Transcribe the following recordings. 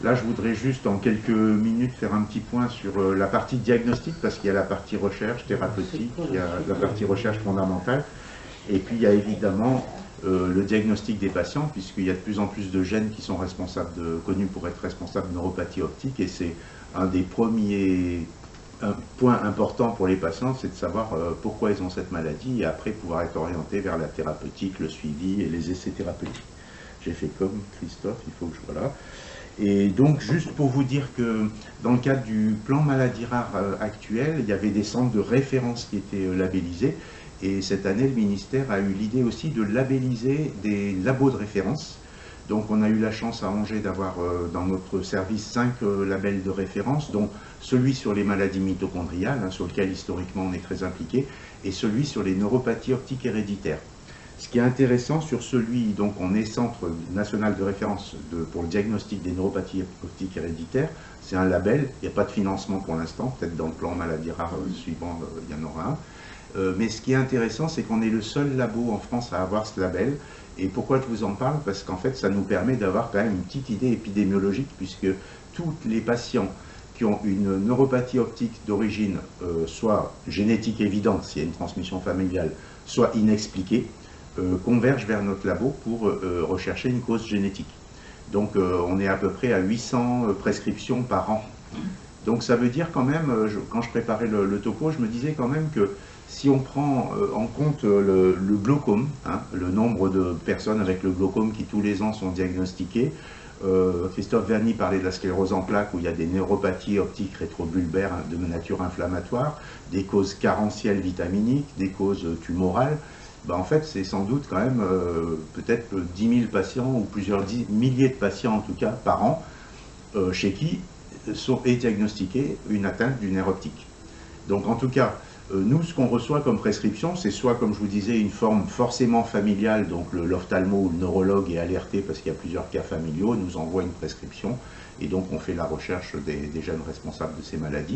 Là, je voudrais juste en quelques minutes faire un petit point sur la partie diagnostic, parce qu'il y a la partie recherche thérapeutique, il y a la partie recherche fondamentale, et puis il y a évidemment le diagnostic des patients, puisqu'il y a de plus en plus de gènes qui sont connus pour être responsables de neuropathie optique, et c'est un des premiers points importants pour les patients, c'est de savoir pourquoi ils ont cette maladie, et après pouvoir être orienté vers la thérapeutique, le suivi et les essais thérapeutiques. J'ai fait comme Christophe, il faut que je... Voilà. Et donc, juste pour vous dire que dans le cadre du plan maladies rares actuel, il y avait des centres de référence qui étaient labellisés. Et cette année, le ministère a eu l'idée aussi de labelliser des labos de référence. Donc, on a eu la chance à Angers d'avoir dans notre service 5 labels de référence, dont celui sur les maladies mitochondriales, hein, sur lequel historiquement on est très impliqué, et celui sur les neuropathies optiques héréditaires. Ce qui est intéressant sur celui, donc on est centre national de référence pour le diagnostic des neuropathies optiques héréditaires, c'est un label, il n'y a pas de financement pour l'instant, peut-être dans le plan maladies rares suivant, il y en aura un. Mais ce qui est intéressant, c'est qu'on est le seul labo en France à avoir ce label. Et pourquoi je vous en parle? Parce qu'en fait, ça nous permet d'avoir quand même une petite idée épidémiologique, puisque tous les patients qui ont une neuropathie optique d'origine soit génétique évidente, s'il y a une transmission familiale, soit inexpliquée, convergent vers notre labo pour rechercher une cause génétique. Donc on est à peu près à 800 prescriptions par an. Donc ça veut dire quand même, quand je préparais le topo, je me disais quand même que si on prend en compte le glaucome, hein, le nombre de personnes avec le glaucome qui tous les ans sont diagnostiquées, Christophe Verny parlait de la sclérose en plaques où il y a des neuropathies optiques rétrobulbaires de nature inflammatoire, des causes carentielles vitaminiques, des causes tumorales. Ben en fait, c'est sans doute quand même peut-être 10 000 patients ou plusieurs milliers de patients en tout cas par an chez qui est diagnostiquée une atteinte du nerf optique. Donc en tout cas, nous, ce qu'on reçoit comme prescription, c'est soit, comme je vous disais, une forme forcément familiale, donc l'ophtalmo ou le neurologue est alerté parce qu'il y a plusieurs cas familiaux, nous envoie une prescription, et donc on fait la recherche des jeunes responsables de ces maladies.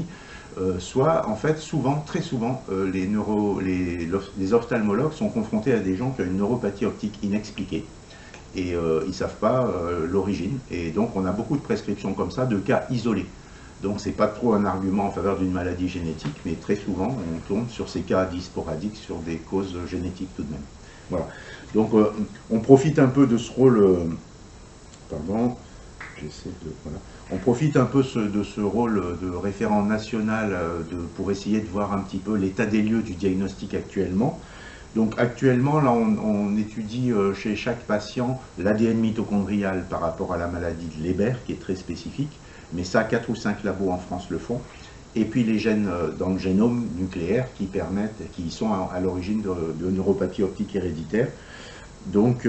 Soit, en fait, souvent, très souvent, les ophtalmologues sont confrontés à des gens qui ont une neuropathie optique inexpliquée, et ils ne savent pas l'origine, et donc on a beaucoup de prescriptions comme ça, de cas isolés. Donc ce n'est pas trop un argument en faveur d'une maladie génétique, mais très souvent on tourne sur ces cas dits sporadiques, sur des causes génétiques tout de même. Voilà. Donc on profite un peu de ce rôle, pardon, j'essaie de, voilà. On profite un peu de ce rôle de référent national pour essayer de voir un petit peu l'état des lieux du diagnostic actuellement. Donc actuellement, là, on étudie chez chaque patient l'ADN mitochondrial par rapport à la maladie de Leber, qui est très spécifique, mais ça, 4 ou 5 labos en France le font. Et puis les gènes dans le génome nucléaire qui sont à l'origine de neuropathie optique héréditaire. Donc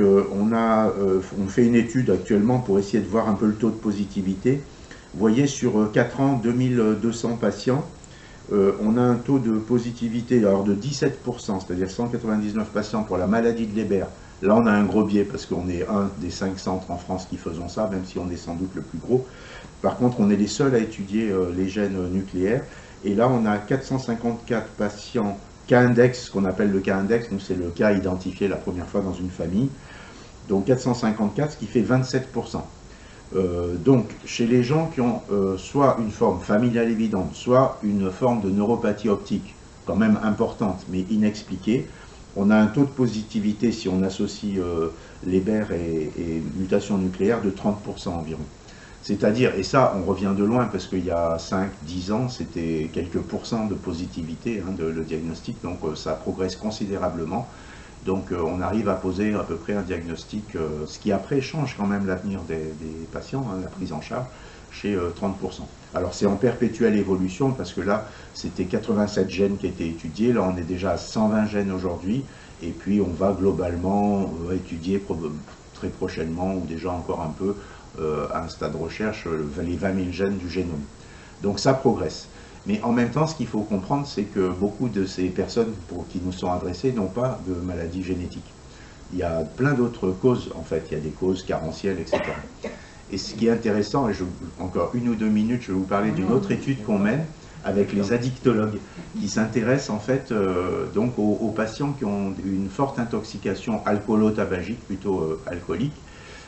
on fait une étude actuellement pour essayer de voir un peu le taux de positivité. Vous voyez, sur 4 ans, 2200 patients, on a un taux de positivité alors de 17%, c'est-à-dire 199 patients pour la maladie de Leber. Là, on a un gros biais parce qu'on est un des 5 centres en France qui faisons ça, même si on est sans doute le plus gros. Par contre, on est les seuls à étudier les gènes nucléaires. Et là, on a 454 patients cas index, ce qu'on appelle le cas index, donc c'est le cas identifié la première fois dans une famille. Donc 454, ce qui fait 27%. Donc, chez les gens qui ont soit une forme familiale évidente, soit une forme de neuropathie optique quand même importante, mais inexpliquée, on a un taux de positivité, si on associe Leber et mutation nucléaire, de 30% environ. C'est-à-dire, et ça, on revient de loin, parce qu'il y a 5-10 ans, c'était quelques pourcents de positivité, hein, le diagnostic, donc ça progresse considérablement. Donc on arrive à poser à peu près un diagnostic, ce qui après change quand même l'avenir des patients, hein, la prise en charge, chez 30%. Alors c'est en perpétuelle évolution, parce que là, c'était 87 gènes qui étaient étudiés, là on est déjà à 120 gènes aujourd'hui, et puis on va globalement étudier très prochainement, ou déjà encore un peu, à un stade de recherche, les 20 000 gènes du génome. Donc ça progresse. Mais en même temps, ce qu'il faut comprendre, c'est que beaucoup de ces personnes qui nous sont adressées n'ont pas de maladie génétique. Il y a plein d'autres causes, en fait. Il y a des causes carentielles, etc. Et ce qui est intéressant, et encore 1 ou 2 minutes, je vais vous parler d'une autre étude qu'on mène avec les addictologues, qui s'intéressent en fait donc aux patients qui ont une forte intoxication alcoolo-tabagique, plutôt alcoolique,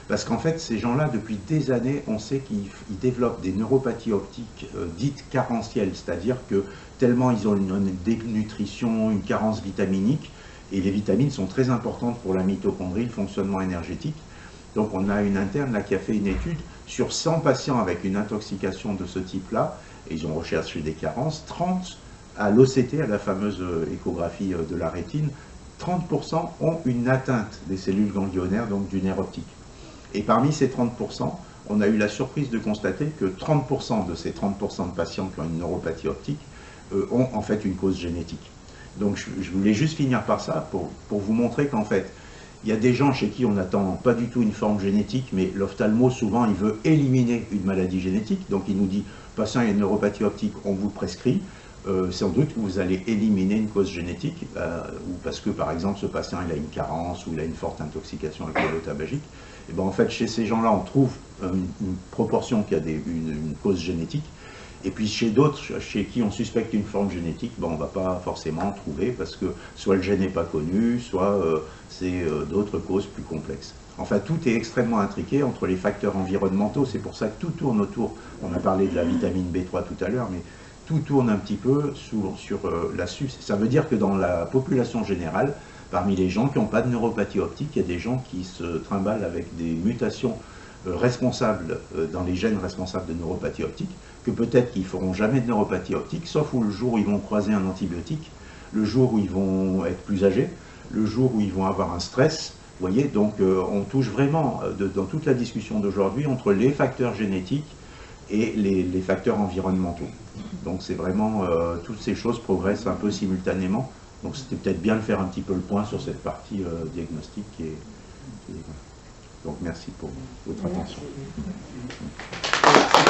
Parce qu'en fait, ces gens-là, depuis des années, on sait qu'ils développent des neuropathies optiques dites carentielles, c'est-à-dire que tellement ils ont une dénutrition, une carence vitaminique, et les vitamines sont très importantes pour la mitochondrie, le fonctionnement énergétique. Donc on a une interne là, qui a fait une étude sur 100 patients avec une intoxication de ce type-là, et ils ont recherché des carences, 30 à l'OCT, à la fameuse échographie de la rétine, 30% ont une atteinte des cellules ganglionnaires, donc du nerf optique. Et parmi ces 30%, on a eu la surprise de constater que 30% de ces 30% de patients qui ont une neuropathie optique ont en fait une cause génétique. Donc je voulais juste finir par ça pour vous montrer qu'en fait, il y a des gens chez qui on n'attend pas du tout une forme génétique, mais l'ophtalmo, souvent, il veut éliminer une maladie génétique. Donc il nous dit, patient, il y a une neuropathie optique, on vous le prescrit. Sans doute que vous allez éliminer une cause génétique, ou parce que, par exemple, ce patient, il a une carence ou il a une forte intoxication avec l'holotabagique. Et bien, en fait, chez ces gens-là, on trouve une proportion qui a une cause génétique. Et puis chez d'autres, chez qui on suspecte une forme génétique, ben, on ne va pas forcément trouver parce que soit le gène n'est pas connu, soit c'est d'autres causes plus complexes. Enfin, tout est extrêmement intriqué entre les facteurs environnementaux. C'est pour ça que tout tourne autour. On a parlé de la vitamine B3 tout à l'heure, mais tout tourne un petit peu sur la SUS. Ça veut dire que dans la population générale, parmi les gens qui n'ont pas de neuropathie optique, il y a des gens qui se trimballent avec des mutations responsables dans les gènes responsables de neuropathie optique, que peut-être qu'ils ne feront jamais de neuropathie optique, sauf le jour où ils vont croiser un antibiotique, le jour où ils vont être plus âgés, le jour où ils vont avoir un stress. Vous voyez, donc on touche vraiment, dans toute la discussion d'aujourd'hui, entre les facteurs génétiques et les facteurs environnementaux. Donc c'est vraiment, toutes ces choses progressent un peu simultanément. Donc c'était peut-être bien de faire un petit peu le point sur cette partie diagnostique donc merci pour votre attention.